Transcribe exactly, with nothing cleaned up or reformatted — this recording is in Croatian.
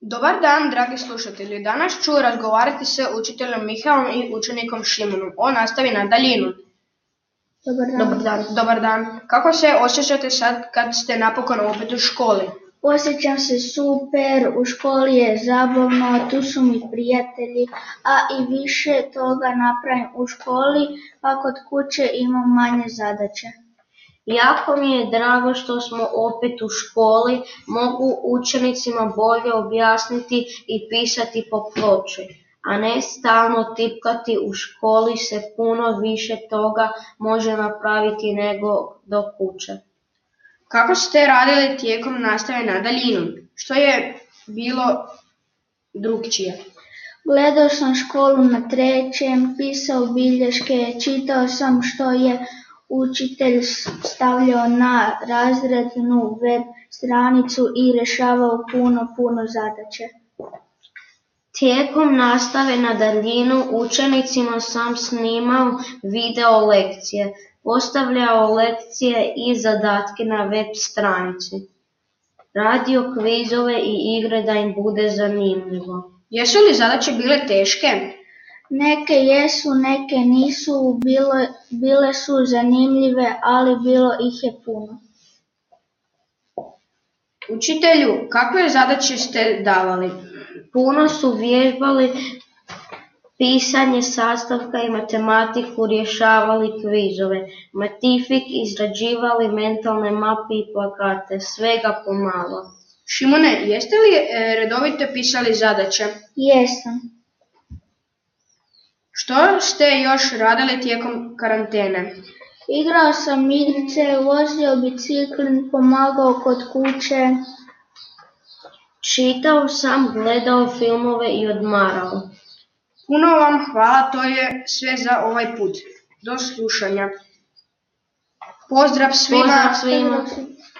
Dobar dan, dragi slušatelji. Danas ću razgovarati s učiteljem Mihaelom i učenikom Šimonom o nastavi na daljinu. Dobar dan. Dobar dan. Dobar dan. Kako se osjećate sad kad ste napokon opet u školi? Osjećam se super, u školi je zabavno, tu su mi prijatelji, a i više toga napravim u školi, pa kod kuće imam manje zadaće. Jako mi je drago što smo opet u školi, mogu učenicima bolje objasniti i pisati po ploči, a ne stalno tipkati. U školi se puno više toga može napraviti nego do kuće. Kako ste radili tijekom nastave na daljinu? Što je bilo drukčije? Gledao sam školu na trećem, pisao bilješke, čitao sam što je učitelj stavljao na razrednu web stranicu i rješavao puno, puno zadaće. Tijekom nastave na daljinu učenicima sam snimao video lekcije, postavljao lekcije i zadatke na web stranici, radio kvizove i igre da im bude zanimljivo. Jesu li zadaće bile teške? Neke jesu, neke nisu, bile, bile su zanimljive, ali bilo ih je puno. Učitelju, kakve zadaće ste davali? Puno su vježbali pisanje sastavka i matematiku, rješavali kvizove, matifik, izrađivali mentalne mape i plakate, svega pomalo. Šimone, jeste li redovito pisali zadaće? Jesam. Što ste još radili tijekom karantene? Igrao sam igrice, vozio bicikl, pomagao kod kuće. Čitao sam, gledao filmove i odmarao. Puno vam hvala, to je sve za ovaj put. Do slušanja. Pozdrav svima. Pozdrav svima.